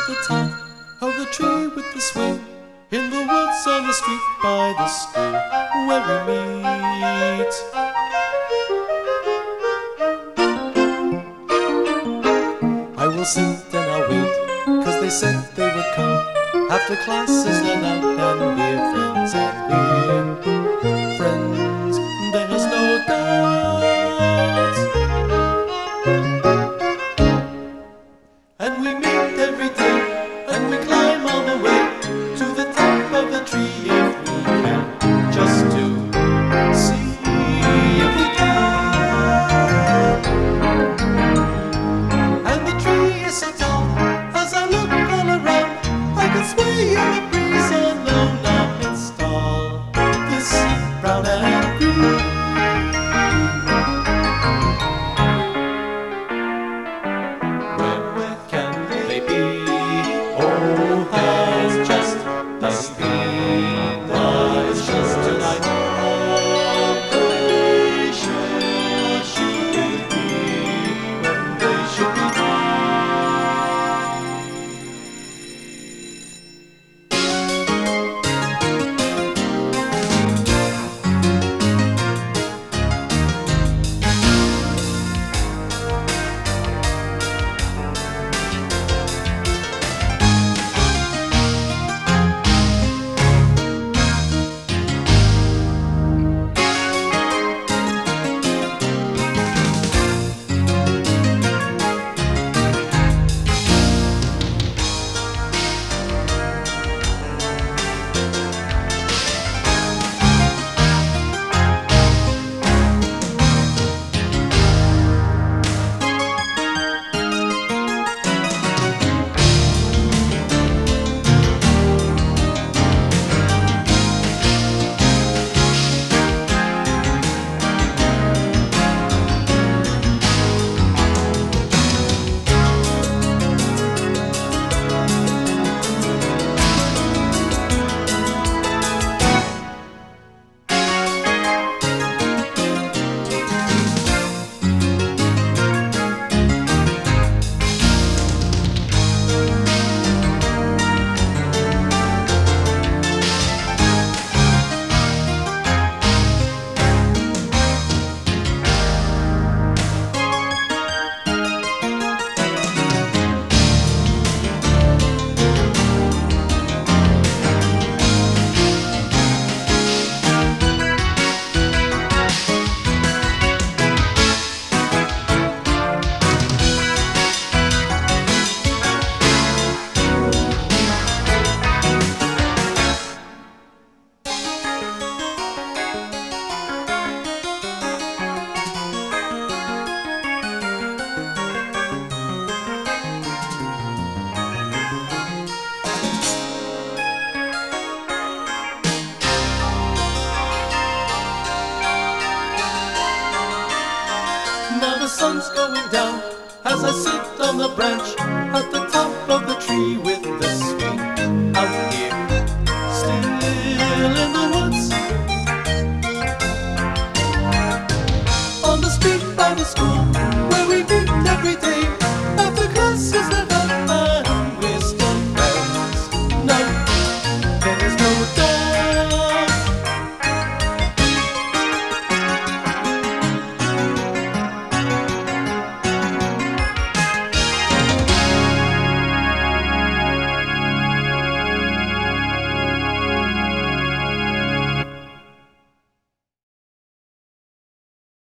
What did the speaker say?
the top of the tree with the swing, in the woods on the street by the school where we meet. I will sit and I'll wait, 'cause they said they would come after classes, learn out and we're friends, and we're friends, there's no doubt. And we meet every day, and we climb all the way to the top of the tree if we can, just to see if we can. And the tree is so tall, as I look all around, I can sway in the breeze alone. Now it's tall, this brown and green. Where can they be? Oh, there's just the speed was just tonight. They should be when they should be. Now the sun's going down as I sit on the branch at the top of the tree with the swing out here, still in the woods, on the street by the school